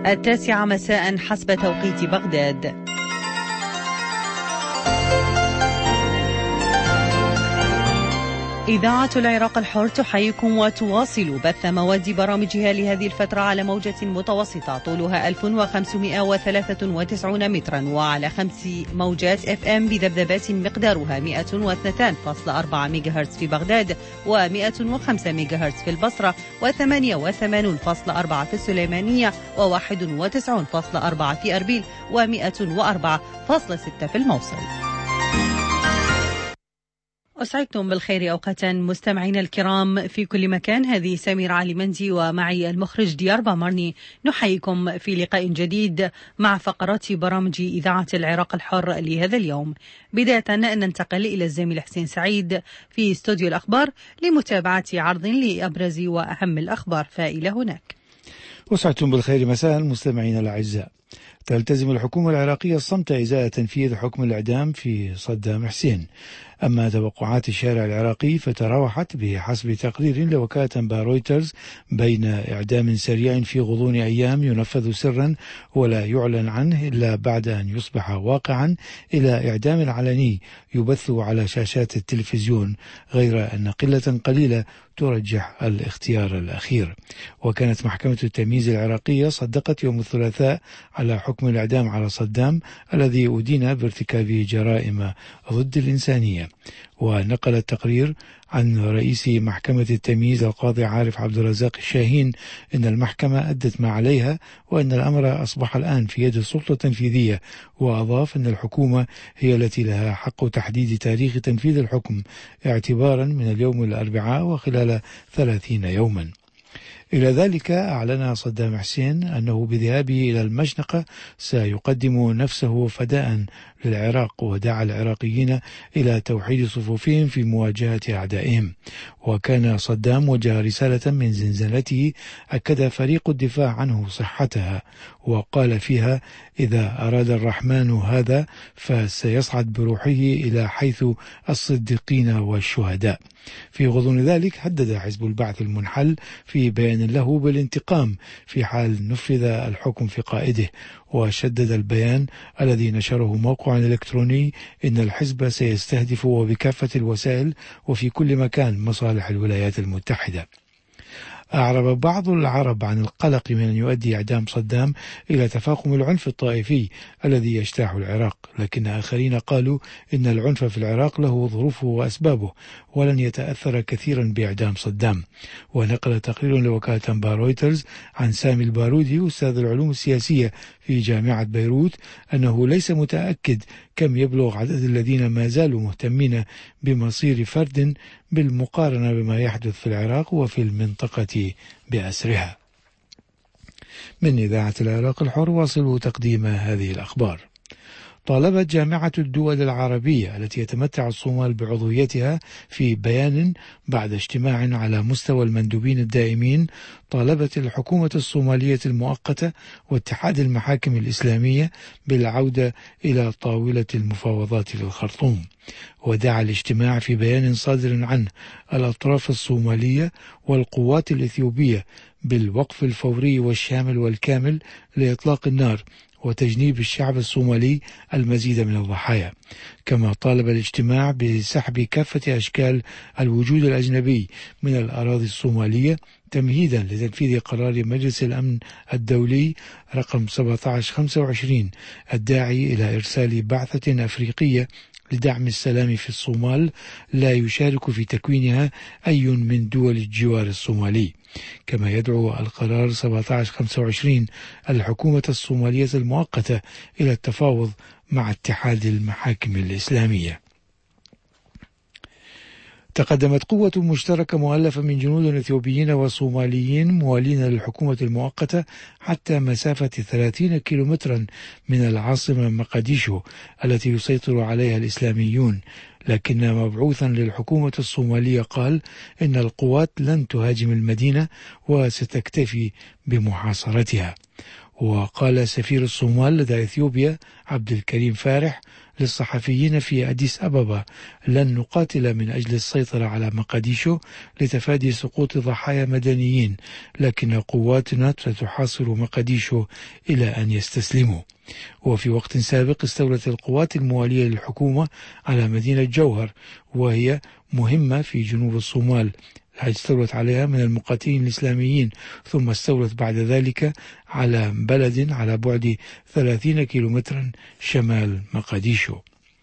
9 مساء حسب توقيت بغداد. إذاعة العراق الحر تحييكم وتواصل بث مواد برامجها لهذه الفترة على موجة متوسطة طولها 1593 مترا وعلى 5 موجات FM بذبذبات مقدارها 102.4 ميجاهرتز في بغداد و105 ميجاهرتز في البصرة و88.4 في السليمانية و91.4 في أربيل و104.6 في الموصل. أسعدتم بالخير أوقاتا مستمعين الكرام في كل مكان. هذه سمير علي مندي ومعي المخرج ديار بامرني نحييكم في لقاء جديد مع فقرات برامج إذاعة العراق الحر لهذا اليوم. بداية ننتقل إلى الزميل حسين سعيد في استوديو الأخبار لمتابعة عرض لأبرز وأهم الأخبار، فإلى هناك. أسعدتم بالخير مساء المستمعين الأعزاء. تلتزم الحكومة العراقية الصمت إزاء تنفيذ حكم الإعدام في صدام حسين. أما توقعات الشارع العراقي فتراوحت بحسب تقرير لوكالة أنباء رويترز بين إعدام سريع في غضون أيام ينفذ سرا ولا يعلن عنه إلا بعد أن يصبح واقعا، إلى إعدام علني يبث على شاشات التلفزيون، غير أن قلة قليلة ترجح الاختيار الأخير. وكانت محكمة التمييز العراقية صدقت يوم الثلاثاء على حكم الإعدام على صدام الذي أدين بارتكاب جرائم ضد الإنسانية. ونقل التقرير عن رئيس محكمة التمييز القاضي عارف عبد الرزاق الشاهين إن المحكمة أدت ما عليها وأن الأمر أصبح الآن في يد السلطة التنفيذية، وأضاف أن الحكومة هي التي لها حق تحديد تاريخ تنفيذ الحكم اعتبارا من اليوم الأربعاء وخلال 30 يوما. إلى ذلك أعلن صدام حسين أنه بذهابه إلى المشنقة سيقدم نفسه فداء للعراق، ودعا العراقيين إلى توحيد صفوفهم في مواجهة أعدائهم. وكان صدام وجه رسالة من زنزانته أكد فريق الدفاع عنه صحتها، وقال فيها: إذا أراد الرحمن هذا فسيصعد بروحه إلى حيث الصديقين والشهداء. في غضون ذلك هدد حزب البعث المنحل في بيان له بالانتقام في حال نفذ الحكم في قائده، وشدد البيان الذي نشره موقع إلكتروني إن الحزب سيستهدف وبكافة الوسائل وفي كل مكان مصالح الولايات المتحدة. أعرب بعض العرب عن القلق من أن يؤدي إعدام صدام إلى تفاقم العنف الطائفي الذي يجتاح العراق، لكن آخرين قالوا إن العنف في العراق له ظروفه وأسبابه ولن يتأثر كثيرا بإعدام صدام. ونقل تقرير لوكالة أنباء رويترز عن سامي البارودي أستاذ العلوم السياسية في جامعة بيروت أنه ليس متأكد كم يبلغ عدد الذين ما زالوا مهتمين بمصير فرد بالمقارنة بما يحدث في العراق وفي المنطقة بأسرها. من إذاعة العراق الحر واصلوا تقديم هذه الأخبار. طالبت جامعة الدول العربية التي يتمتع الصومال بعضويتها في بيان بعد اجتماع على مستوى المندوبين الدائمين، طالبت الحكومة الصومالية المؤقتة واتحاد المحاكم الإسلامية بالعودة إلى طاولة المفاوضات في الخرطوم. ودعا الاجتماع في بيان صادر عن الأطراف الصومالية والقوات الإثيوبية بالوقف الفوري والشامل والكامل لإطلاق النار وتجنيب الشعب الصومالي المزيد من الضحايا. كما طالب الاجتماع بسحب كافة أشكال الوجود الأجنبي من الأراضي الصومالية تمهيدا لتنفيذ قرار مجلس الأمن الدولي رقم 1725 الداعي إلى إرسال بعثة أفريقية لدعم السلام في الصومال لا يشارك في تكوينها أي من دول الجوار الصومالي. كما يدعو القرار 1725 الحكومة الصومالية المؤقتة إلى التفاوض مع اتحاد المحاكم الإسلامية. تقدمت قوة مشتركة مؤلفة من جنود إثيوبيين وصوماليين موالين للحكومة المؤقتة حتى مسافة 30 كيلومترا من العاصمة مقديشو التي يسيطر عليها الإسلاميون، لكن مبعوثا للحكومة الصومالية قال إن القوات لن تهاجم المدينة وستكتفي بمحاصرتها. وقال سفير الصومال لدى إثيوبيا عبد الكريم فارح للصحفيين في أديس أبابا: لن نقاتل من أجل السيطرة على مقديشو لتفادي سقوط ضحايا مدنيين، لكن قواتنا ستحاصر مقديشو إلى أن يستسلموا. وفي وقت سابق استولت القوات الموالية للحكومة على مدينة جوهر، وهي مهمة في جنوب الصومال، استولت عليها من المقاتلين الإسلاميين، ثم استولت بعد ذلك على بلد على بعد 30 كيلومترا شمال مقديشو.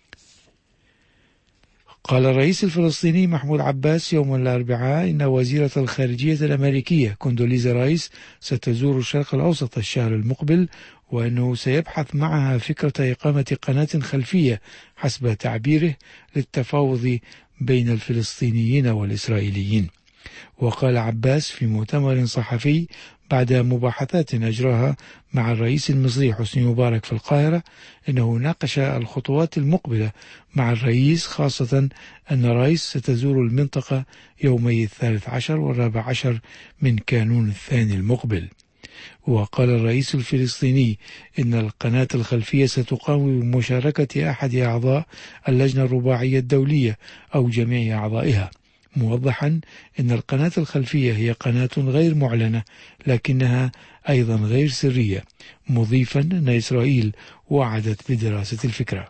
قال الرئيس الفلسطيني محمود عباس يوم الأربعاء إن وزيرة الخارجية الأمريكية كوندوليزا رايس ستزور الشرق الأوسط الشهر المقبل، وأنه سيبحث معها فكرة إقامة قناة خلفية حسب تعبيره للتفاوض بين الفلسطينيين والإسرائيليين. وقال عباس في مؤتمر صحفي بعد مباحثات أجراها مع الرئيس المصري حسني مبارك في القاهرة إنه ناقش الخطوات المقبلة مع الرئيس، خاصة أن رايس ستزور المنطقة يومي 13 و14 من كانون الثاني المقبل. وقال الرئيس الفلسطيني إن القناة الخلفية ستقام بمشاركة أحد أعضاء اللجنة الرباعية الدولية أو جميع أعضائها، موضحا أن القناة الخلفية هي قناة غير معلنة لكنها أيضا غير سرية، مضيفا أن إسرائيل وعدت بدراسة الفكرة.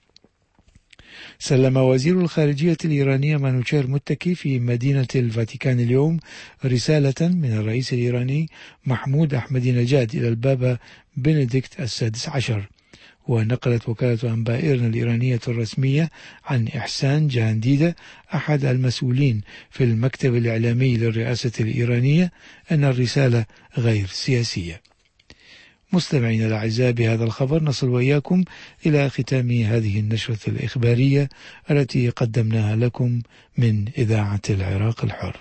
سلم وزير الخارجية الإيرانية مانوشير متكي في مدينة الفاتيكان اليوم رسالة من الرئيس الإيراني محمود أحمدي نجاد إلى البابا بنديكت السادس عشر. ونقلت وكالة أنباء إيرنا الإيرانية الرسمية عن إحسان جهانديدة أحد المسؤولين في المكتب الإعلامي للرئاسة الإيرانية أن الرسالة غير سياسية. مستمعين الأعزاء، بهذا الخبر نصل وإياكم إلى ختام هذه النشرة الإخبارية التي قدمناها لكم من إذاعة العراق الحر.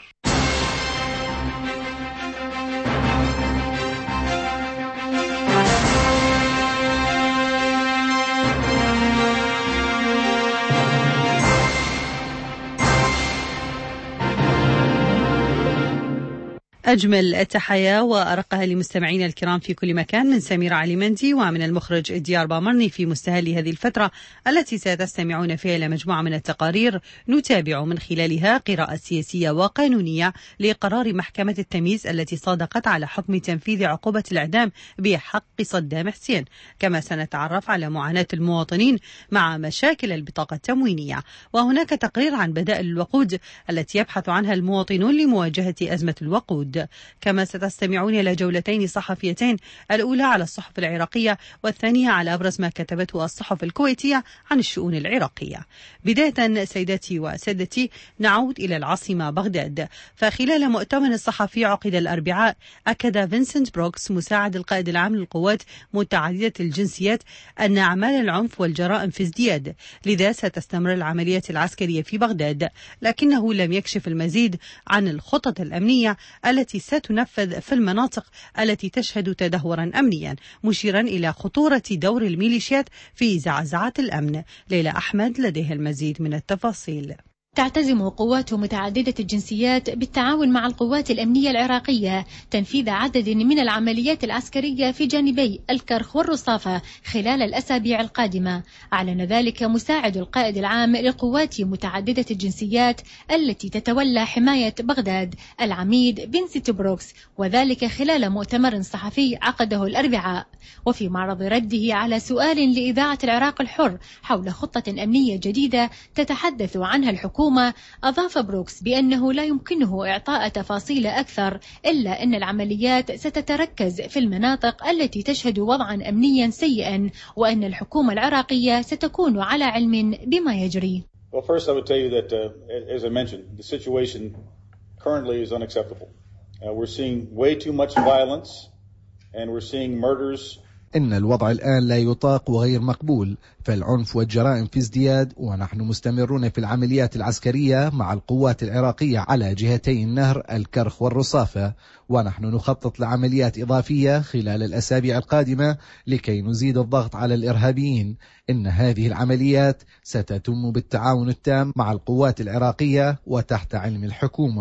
أجمل التحايا وأرقها لمستمعينا الكرام في كل مكان من سميرة علي مندي ومن المخرج ديار بامرني في مستهل هذه الفترة التي ستستمعون فيها إلى مجموعة من التقارير نتابع من خلالها قراءة سياسية وقانونية لقرار محكمة التمييز التي صادقت على حكم تنفيذ عقوبة الإعدام بحق صدام حسين. كما سنتعرف على معاناة المواطنين مع مشاكل البطاقة التموينية، وهناك تقرير عن بدائل الوقود التي يبحث عنها المواطنون لمواجهة أزمة الوقود. كما ستستمعون إلى جولتين صحفيتين، الأولى على الصحف العراقية والثانية على أبرز ما كتبته الصحف الكويتية عن الشؤون العراقية. بداية سيداتي وسادتي نعود إلى العاصمة بغداد، فخلال مؤتمر صحفي عقد الأربعاء أكد فينسنت بروكس مساعد القائد العام للقوات متعددة الجنسيات أن أعمال العنف والجرائم في ازدياد، لذا ستستمر العمليات العسكرية في بغداد، لكنه لم يكشف المزيد عن الخطط الأمنية التي ستنفذ في المناطق التي تشهد تدهورا أمنيا، مشيرا إلى خطورة دور الميليشيات في زعزعة الأمن. ليلى أحمد لديها المزيد من التفاصيل. تعتزم قوات متعددة الجنسيات بالتعاون مع القوات الأمنية العراقية تنفيذ عدد من العمليات العسكرية في جانبي الكرخ والرصافة خلال الأسابيع القادمة. أعلن ذلك مساعد القائد العام للقوات متعددة الجنسيات التي تتولى حماية بغداد العميد فينسنت بروكس، وذلك خلال مؤتمر صحفي عقده الأربعاء. وفي معرض رده على سؤال لإذاعة العراق الحر حول خطة أمنية جديدة تتحدث عنها الحكومة، أضاف بروكس بأنه لا يمكنه إعطاء تفاصيل أكثر، إلا أن العمليات ستتركز في المناطق التي تشهد وضعا أمنيا سيئا، وأن الحكومة العراقية ستكون على علم بما يجري. Well, first I would tell you that, as I mentioned, the situation currently is unacceptable. We're seeing way too much violence and we're seeing murders. إن الوضع الآن لا يطاق وغير مقبول، فالعنف والجرائم في ازدياد، ونحن مستمرون في العمليات العسكرية مع القوات العراقية على جهتي النهر الكرخ والرصافة، ونحن نخطط لعمليات إضافية خلال الأسابيع القادمة لكي نزيد الضغط على الإرهابيين. إن هذه العمليات ستتم بالتعاون التام مع القوات العراقية وتحت علم الحكومة.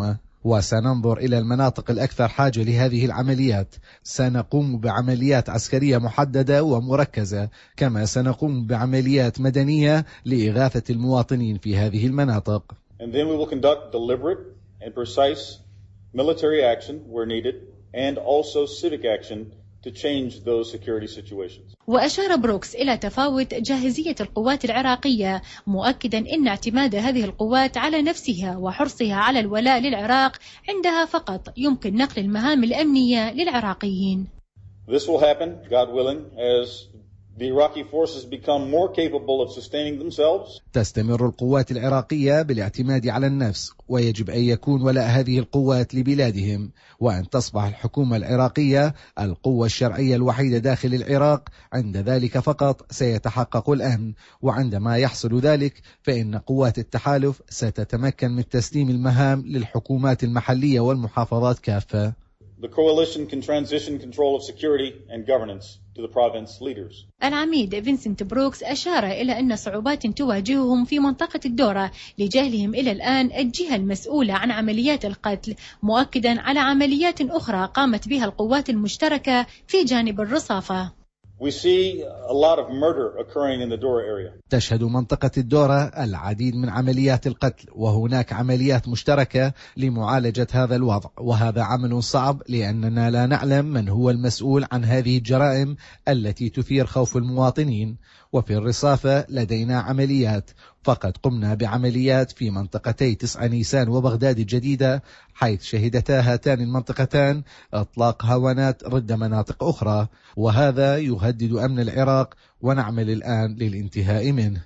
وسننظر إلى المناطق الأكثر حاجة لهذه العمليات. سنقوم بعمليات عسكرية محددة ومركزة، كما سنقوم بعمليات مدنية لإغاثة المواطنين في هذه المناطق. And then we will conduct deliberate and precise military action where needed and also civic action to change those security situations. وأشار بروكس إلى تفاوت جاهزية القوات العراقية، مؤكدا أن اعتماد هذه القوات على نفسها وحرصها على الولاء للعراق عندها فقط يمكن نقل المهام الأمنية للعراقيين. This will happen, God willing, as the Iraqi forces become more capable of sustaining themselves. تستمر القوات العراقية بالاعتماد على النفس، ويجب أن يكون ولاء هذه القوات لبلادهم، وأن تصبح الحكومة العراقية القوة الشرعية الوحيدة داخل العراق. عند ذلك فقط سيتحقق الأمن، وعندما يحصل ذلك فإن قوات التحالف ستتمكن من تسليم المهام للحكومات المحلية والمحافظات كافة. The coalition can transition control of security and governance to the province leaders. العميد فينسنت بروكس أشار إلى أن صعوبات تواجههم في منطقة الدورة لجهلهم إلى الآن الجهة المسؤولة عن عمليات القتل، مؤكدا على عمليات أخرى قامت بها القوات المشتركة في جانب الرصافة. We see a lot of murder occurring in the Dora area. تشهد منطقة الدورة العديد من عمليات القتل، وهناك عمليات مشتركة لمعالجة هذا الوضع، وهذا عمل صعب لأننا لا نعلم من هو المسؤول عن هذه الجرائم التي تثير خوف المواطنين. وفي الرصافة لدينا عمليات، فقد قمنا بعمليات في منطقتي 9 نيسان وبغداد الجديدة، حيث شهدتا هاتان المنطقتان إطلاق هوانات ضد مناطق أخرى، وهذا يهدد أمن العراق، ونعمل الآن للانتهاء منه.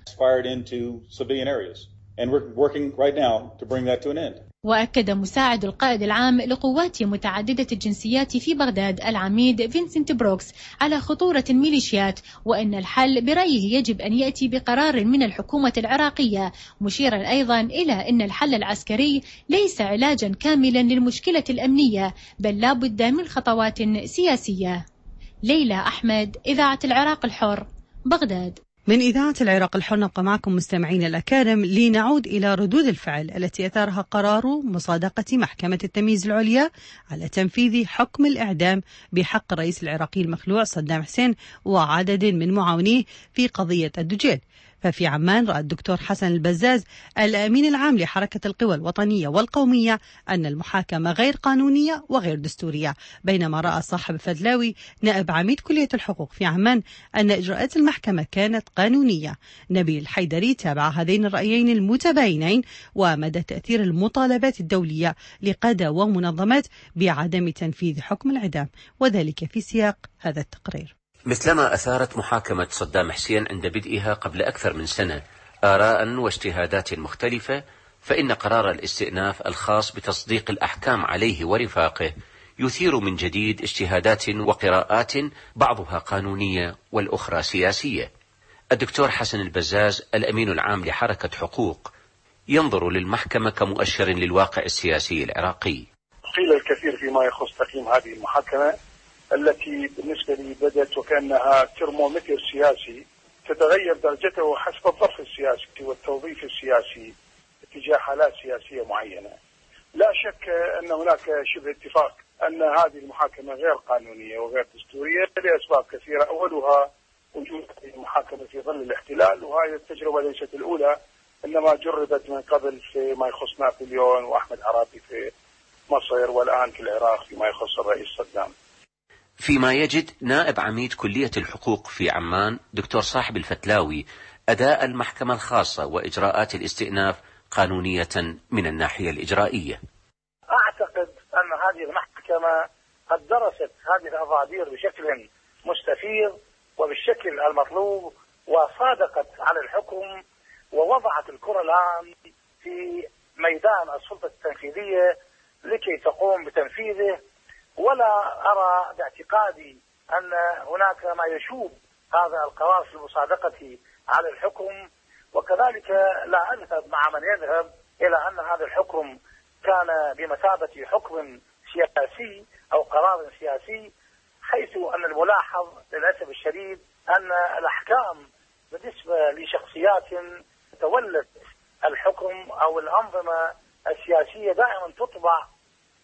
وأكد مساعد القائد العام لقوات متعددة الجنسيات في بغداد العميد فينسنت بروكس على خطورة الميليشيات، وأن الحل برأيه يجب أن يأتي بقرار من الحكومة العراقية، مشيرا أيضا إلى أن الحل العسكري ليس علاجا كاملا للمشكلة الأمنية، بل لا بد من خطوات سياسية. ليلى أحمد، إذاعة العراق الحر، بغداد. من إذاعة العراق الحر نبقى معكم مستمعين الأكارم لنعود إلى ردود الفعل التي أثارها قرار مصادقة محكمة التمييز العليا على تنفيذ حكم الإعدام بحق الرئيس العراقي المخلوع صدام حسين وعدد من معاونيه في قضية الدجيل. ففي عمان رأى الدكتور حسن البزاز الأمين العام لحركة القوى الوطنية والقومية أن المحاكمة غير قانونية وغير دستورية، بينما رأى صاحب الفدلاوي نائب عميد كلية الحقوق في عمان أن إجراءات المحكمة كانت قانونية. نبيل الحيدري تابع هذين الرأيين المتباينين ومدى تأثير المطالبات الدولية لقادة ومنظمات بعدم تنفيذ حكم الإعدام، وذلك في سياق هذا التقرير. مثلما أثارت محاكمة صدام حسين عند بدئها قبل أكثر من سنة آراء واجتهادات مختلفة، فإن قرار الاستئناف الخاص بتصديق الأحكام عليه ورفاقه يثير من جديد اجتهادات وقراءات بعضها قانونية والأخرى سياسية. الدكتور حسن البزاز الأمين العام لحركة حقوق ينظر للمحكمة كمؤشر للواقع السياسي العراقي. قيل الكثير فيما يخص تقييم هذه المحاكمة التي بالنسبة لي بدت وكأنها ترمومتر سياسي تتغير درجته حسب الظرف السياسي والتوظيف السياسي اتجاه حالات سياسية معينة. لا شك أن هناك شبه اتفاق أن هذه المحاكمة غير قانونية وغير دستورية لأسباب كثيرة، أولها وجود المحاكمة في ظل الاحتلال، وهذه التجربة ليست الأولى، إنما جربت من قبل فيما يخص نابليون وأحمد عرابي في مصر، والآن في العراق فيما يخص الرئيس صدام. فيما يجد نائب عميد كلية الحقوق في عمان دكتور صاحب الفتلاوي أداء المحكمة الخاصة وإجراءات الاستئناف قانونية من الناحية الإجرائية. أعتقد أن هذه المحكمة قد درست هذه الأضابير بشكل مستفيض وبالشكل المطلوب، وصادقت على الحكم ووضعت الكرة الآن في ميدان السلطة التنفيذية لكي تقوم بتنفيذه. ولا أرى باعتقادي أن هناك ما يشوب هذا القرار في المصادقة على الحكم، وكذلك لا أذهب مع من يذهب إلى أن هذا الحكم كان بمثابة حكم سياسي أو قرار سياسي، حيث أن الملاحظ للأسف الشديد أن الأحكام بالنسبة لشخصيات تولت الحكم أو الأنظمة السياسية دائما تطبع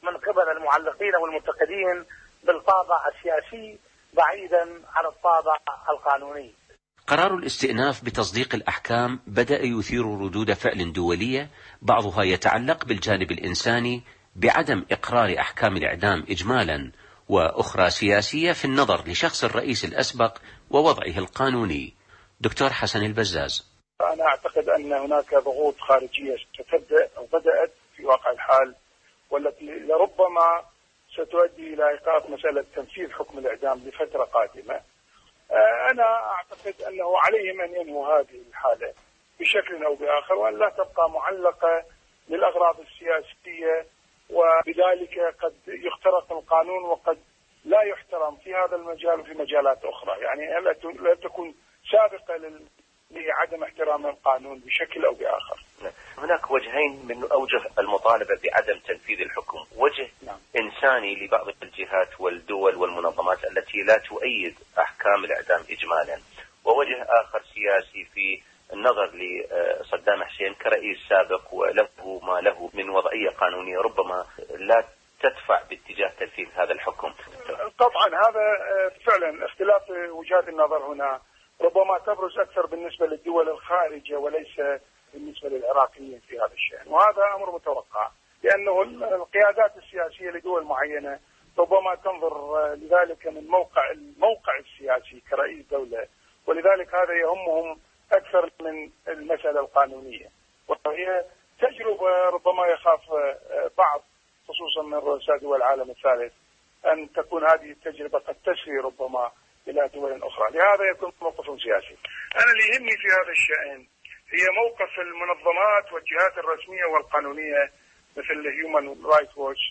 من قبل المعلقين والمنتقدين بالطابع السياسي بعيدا عن الطابع القانوني. قرار الاستئناف بتصديق الأحكام بدأ يثير ردود فعل دولية، بعضها يتعلق بالجانب الإنساني بعدم إقرار أحكام الإعدام إجمالا، وأخرى سياسية في النظر لشخص الرئيس الأسبق ووضعه القانوني. دكتور حسن البزاز: أنا أعتقد أن هناك ضغوط خارجية ستبدأ أو بدأت في واقع الحال، والتي لربما ستؤدي إلى إيقاف مسألة تنفيذ حكم الإعدام لفترة قادمة. أنا أعتقد أنه عليهم أن ينهوا هذه الحالة بشكل أو بآخر، وأن لا تبقى معلقة للأغراض السياسية، وبذلك قد يخترق القانون وقد لا يحترم في هذا المجال وفي مجالات أخرى. يعني لا تكون سابقة لعدم احترام القانون بشكل أو بآخر. هناك وجهين من أوجه المطالبة بعدم تنفيذ الحكم، وجه إنساني لبعض الجهات والدول والمنظمات التي لا تؤيد أحكام الإعدام إجمالا، ووجه آخر سياسي في النظر لصدام حسين كرئيس سابق وله ما له من وضعية قانونية ربما لا تدفع باتجاه تنفيذ هذا الحكم. طبعا هذا فعلا اختلاف وجهات النظر هنا ربما تبرز أكثر بالنسبة للدول الخارجية وليس بالنسبة للعراقيين في هذا الشأن، وهذا أمر متوقع، لأنه القيادات السياسية لدول معينة ربما تنظر لذلك من الموقع السياسي كرئيس دولة، ولذلك هذا يهمهم أكثر من المسألة القانونية، وهي تجربة ربما يخاف بعض خصوصا من رؤساء دول العالم الثالث أن تكون هذه التجربة قد تسري ربما إلى دول أخرى، لهذا يكون موقف سياسي. أنا اللي يهمني في هذا الشأن هي موقف المنظمات والجهات الرسمية والقانونية مثل هيومن رايتس ووتش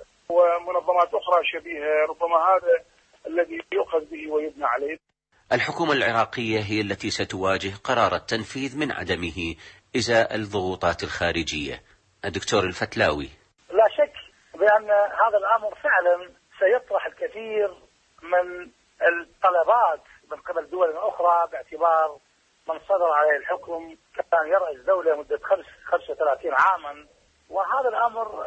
ومنظمات أخرى شبيهة، ربما هذا الذي يؤخذ به ويبنى عليه. الحكومة العراقية هي التي ستواجه قرار التنفيذ من عدمه إزاء الضغوطات الخارجية. الدكتور الفتلاوي: لا شك بأن هذا الأمر فعلا سيطرح الكثير من الطلبات من قبل دول أخرى، باعتبار من صدر عليه الحكم كان يرأس دولة مدة 35 عاما، وهذا الأمر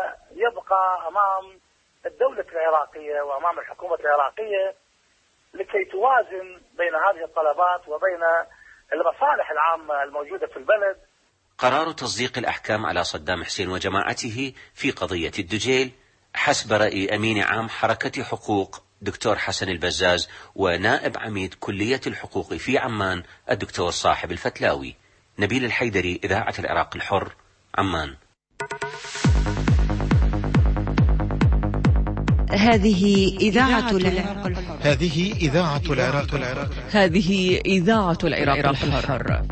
سيبقى أمام الدولة العراقية وأمام الحكومة العراقية لكي توازن بين هذه الطلبات وبين المصالح العامة الموجودة في البلد. قرار تصديق الأحكام على صدام حسين وجماعته في قضية الدجيل حسب رأي أمين عام حركة حقوق دكتور حسن البزاز ونائب عميد كلية الحقوق في عمان الدكتور صاحب الفتلاوي. نبيل الحيدري، إذاعة العراق الحر، عمان. هذه إذاعة العراق الحر. هذه إذاعة العراق الحر. هذه إذاعة العراق الحر.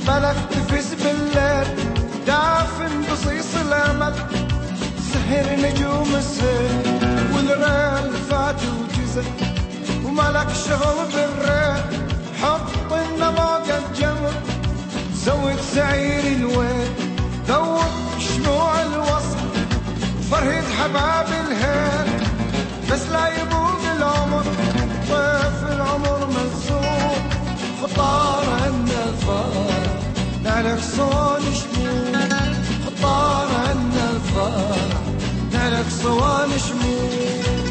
فلك تفز بالليل دافن بصيص الأمل سهر نجوم السيل والريل فات وجزل وملك شغل بالريل حط النماق الجمر زود سعير الويل ذوق شموع الوصل فرهد حباب الهيل بس لا يبوق العمر طيف العمر ملزوم خطار عنا الفار نالك صوان شموع خطار عنا الفار نالك صوان شموع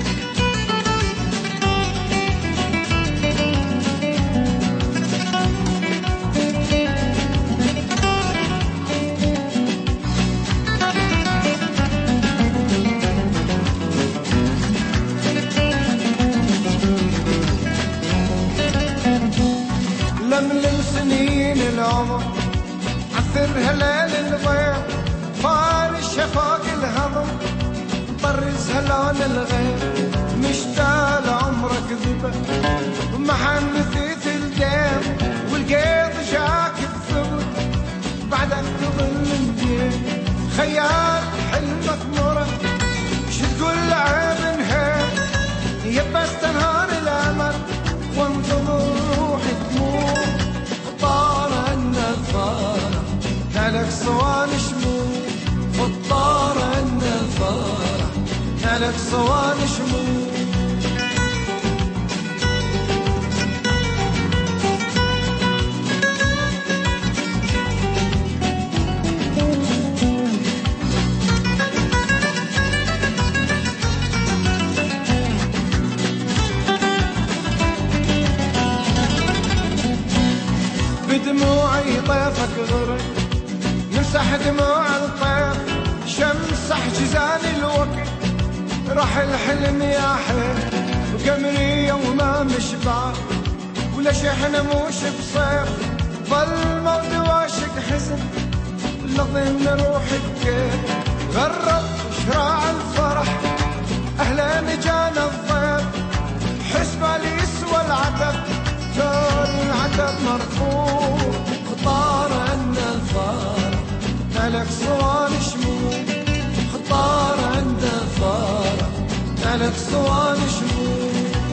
لملم سنين العمر عثرها ليل الغير فارشها فوق الهضم طرزها لون الغير مشتاق عمرك ذبه ومحن مثيث الديم والقيض جاك بثبت بعدك تظل مدين خيال حلمك مرة شو تقول عيب نهير يبس تنهار الامل وانتظر روحي تموت خطار عنا الفارع نالك صوان شموع خطار عنا الفارع نالك صوان شموع بدموعي طيفك غرق نمسح دموع الطيف شمسح جزان الوقت راح الحلم يا حيل وقمري وما مشبع ولا شحن موش بصيف ظل موت واشق حزن لظن روحي بكيف غرب شراع الفرح اهلا جانا الضيف حسبه لي يسوى العتب ثار العتب مرفوع خطار عنا الفار نالك صوان شموع خطار عنا الفار نالك صوان شموع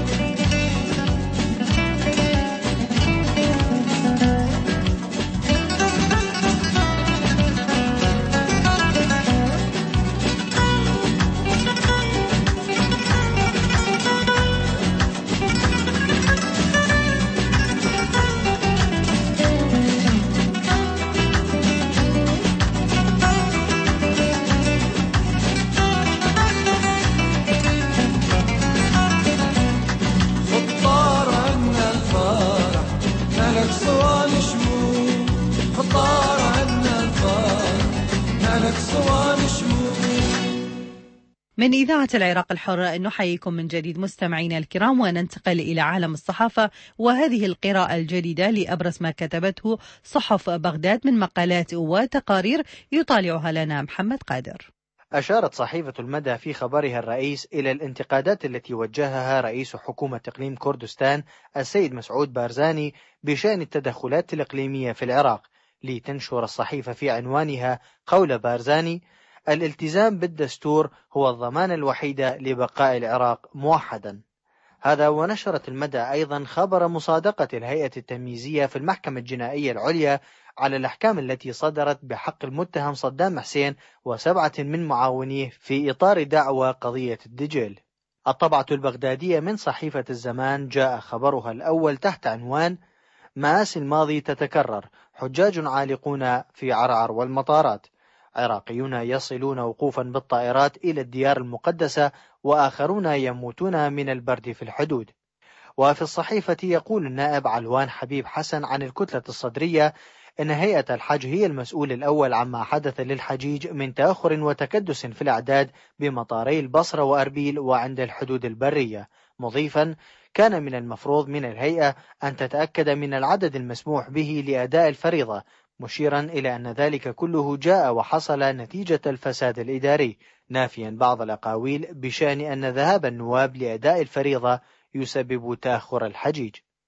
من إذاعة العراق الحرة نحييكم من جديد مستمعينا الكرام وننتقل إلى عالم الصحافة وهذه القراءة الجديدة لأبرز ما كتبته صحف بغداد من مقالات وتقارير يطالعها لنا محمد قادر. أشارت صحيفة المدى في خبرها الرئيس إلى الانتقادات التي وجهها رئيس حكومة إقليم كردستان السيد مسعود بارزاني بشأن التدخلات الإقليمية في العراق، لتنشر الصحيفة في عنوانها قول بارزاني: الالتزام بالدستور هو الضمان الوحيد لبقاء العراق موحدا. هذا ونشرت المدى أيضا خبر مصادقة الهيئة التمييزية في المحكمة الجنائية العليا على الأحكام التي صدرت بحق المتهم صدام حسين و7 من معاونيه في إطار دعوى قضية الدجيل. الطبعة البغدادية من صحيفة الزمان جاء خبرها الأول تحت عنوان: مآسي الماضي تتكرر، حجاج عالقون في عرعر والمطارات، عراقيون يصلون وقوفا بالطائرات إلى الديار المقدسة وآخرون يموتون من البرد في الحدود. وفي الصحيفة يقول النائب علوان حبيب حسن عن الكتلة الصدرية إن هيئة الحج هي المسؤول الأول عما حدث للحجيج من تأخر وتكدس في الأعداد بمطاري البصرة وأربيل وعند الحدود البرية، مضيفا: كان من المفروض من الهيئة أن تتأكد من العدد المسموح به لأداء الفريضة، مشيرا إلى أن ذلك كله جاء وحصل نتيجة الفساد الإداري، نافيا بعض الأقاويل بشأن أن ذهاب النواب لأداء الفريضة يسبب تأخر الحجيج.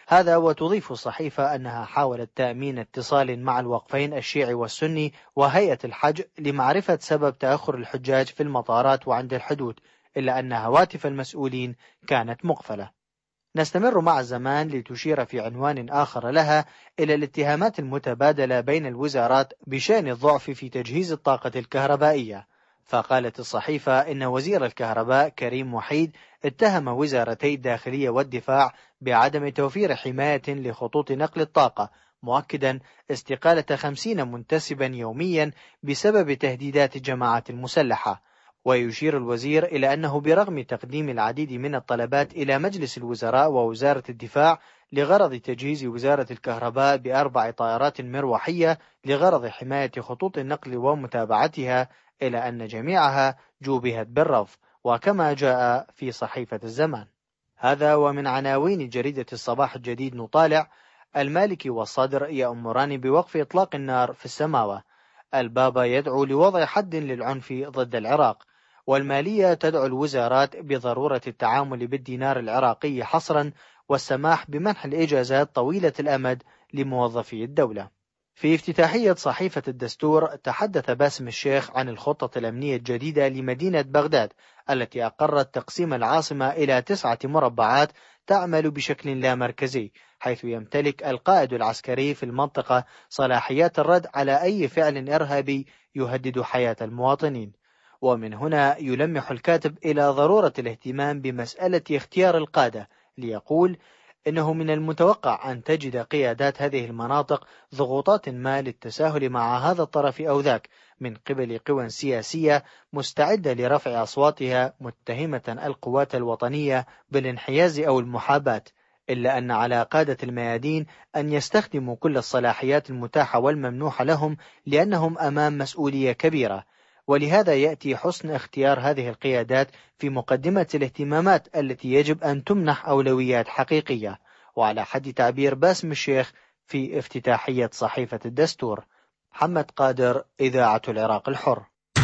هذا وتضيف الصحيفة أنها حاولت تأمين اتصال مع الوقفين الشيعي والسني وهيئة الحج لمعرفة سبب تأخر الحجاج في المطارات وعند الحدود، إلا أن هواتف المسؤولين كانت مقفلة. نستمر مع الزمان لتشير في عنوان آخر لها إلى الاتهامات المتبادلة بين الوزارات بشأن الضعف في تجهيز الطاقة الكهربائية. فقالت الصحيفة إن وزير الكهرباء كريم وحيد اتهم وزارتي الداخلية والدفاع بعدم توفير حماية لخطوط نقل الطاقة، مؤكدا استقالة 50 منتسبا يوميا بسبب تهديدات الجماعات المسلحة. ويشير الوزير إلى أنه برغم تقديم العديد من الطلبات إلى مجلس الوزراء ووزارة الدفاع لغرض تجهيز وزارة الكهرباء ب4 طائرات مروحية لغرض حماية خطوط النقل ومتابعتها، إلى أن جميعها جوبهت بالرفض، وكما جاء في صحيفة الزمان. هذا ومن عناوين جريدة الصباح الجديد نطالع: المالكي والصدر يأمران بوقف إطلاق النار في السماوة، البابا يدعو لوضع حد للعنف ضد العراق، والمالية تدعو الوزارات بضرورة التعامل بالدينار العراقي حصرا والسماح بمنح الإجازات طويلة الأمد لموظفي الدولة. في افتتاحية صحيفة الدستور تحدث باسم الشيخ عن الخطة الأمنية الجديدة لمدينة بغداد التي أقرت تقسيم العاصمة إلى 9 مربعات تعمل بشكل لا مركزي، حيث يمتلك القائد العسكري في المنطقة صلاحيات الرد على أي فعل إرهابي يهدد حياة المواطنين. ومن هنا يلمح الكاتب إلى ضرورة الاهتمام بمسألة اختيار القادة، ليقول إنه من المتوقع أن تجد قيادات هذه المناطق ضغوطات ما للتساهل مع هذا الطرف أو ذاك من قبل قوى سياسية مستعدة لرفع أصواتها متهمة القوات الوطنية بالانحياز أو المحاباة، إلا أن على قادة الميادين أن يستخدموا كل الصلاحيات المتاحة والممنوحة لهم، لأنهم أمام مسؤولية كبيرة. ولهذا يأتي حسن اختيار هذه القيادات في مقدمة الاهتمامات التي يجب أن تمنح أولويات حقيقية. وعلى حد تعبير باسم الشيخ في افتتاحية صحيفة الدستور. محمد قادر، إذاعة العراق الحر.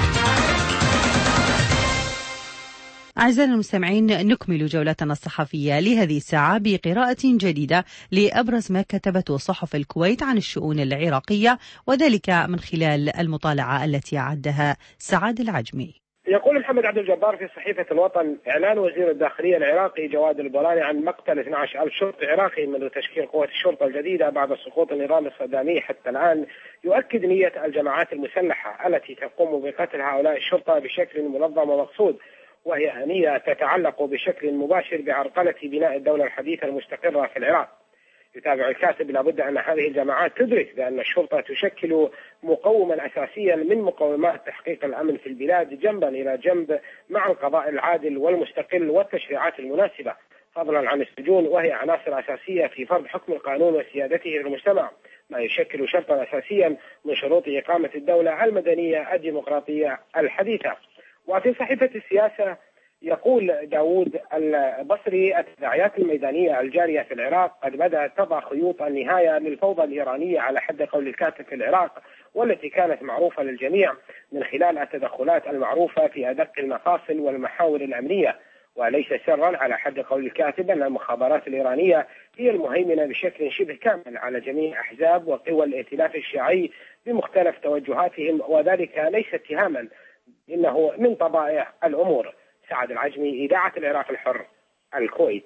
أعزائنا المستمعين، نكمل جولتنا الصحفية لهذه الساعة بقراءة جديدة لأبرز ما كتبته صحف الكويت عن الشؤون العراقية، وذلك من خلال المطالعة التي أعدها سعاد العجمي. يقول محمد عبد الجبار في صحيفة الوطن: إعلان وزير الداخلية العراقي جواد البولاني عن مقتل 12,000 شرطي عراقي منذ تشكيل قوة الشرطة الجديدة بعد سقوط النظام الصدامي حتى الآن يؤكد نية الجماعات المسلحة التي تقوم بقتل هؤلاء الشرطة بشكل منظم ومقصود، وهي نية تتعلق بشكل مباشر بعرقلة بناء الدولة الحديثة المستقرة في العراق. يتابع الكاتب: لابد أن هذه الجماعات تدرك بأن الشرطة تشكل مقوما أساسيا من مقومات تحقيق الأمن في البلاد، جنبا إلى جنب مع القضاء العادل والمستقل والتشريعات المناسبة، فضلا عن السجون، وهي عناصر أساسية في فرض حكم القانون وسيادته للمجتمع، ما يشكل شرطا أساسيا من شروط إقامة الدولة المدنية الديمقراطية الحديثة. وفي صحيفة السياسة يقول داود البصري: التداعيات الميدانية الجارية في العراق قد بدأت تضع خيوط النهاية للفوضى الإيرانية على حد قول الكاتب في العراق، والتي كانت معروفة للجميع من خلال التدخلات المعروفة في أدق المفاصل والمحاور الأمنية. وليس سرا على حد قول الكاتب أن المخابرات الإيرانية هي المهيمنة بشكل شبه كامل على جميع أحزاب وقوى الائتلاف الشيعي بمختلف توجهاتهم، وذلك ليس اتهاما، إنه من طبائع الأمور. سعد العجمي، إذاعة العراق الحر، الكويت.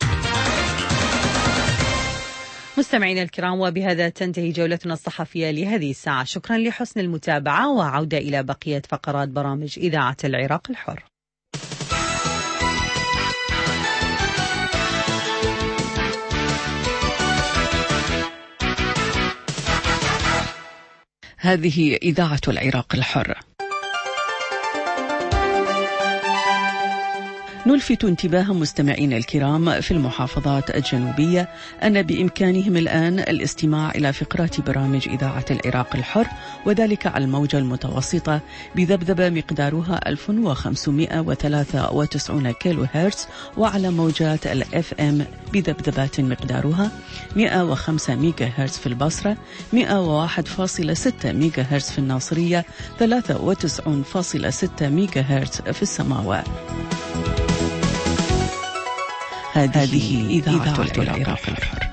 مستمعينا الكرام، وبهذا تنتهي جولتنا الصحفية لهذه الساعة. شكرا لحسن المتابعة، وعودة إلى بقية فقرات برامج إذاعة العراق الحر. هذه إذاعة العراق الحر. نلفت انتباه مستمعين الكرام في المحافظات الجنوبية أن بإمكانهم الآن الاستماع إلى فقرات برامج إذاعة العراق الحر، وذلك على الموجة المتوسطة بذبذبة مقدارها 1593 كيلو هرتز، وعلى موجات الFM بذبذبات مقدارها 105 ميجا هرتز في البصرة، 101.6 ميجا هرتز في الناصرية، 93.6 ميجا هرتز في السماوة. هذه إذاعة العراق الحر.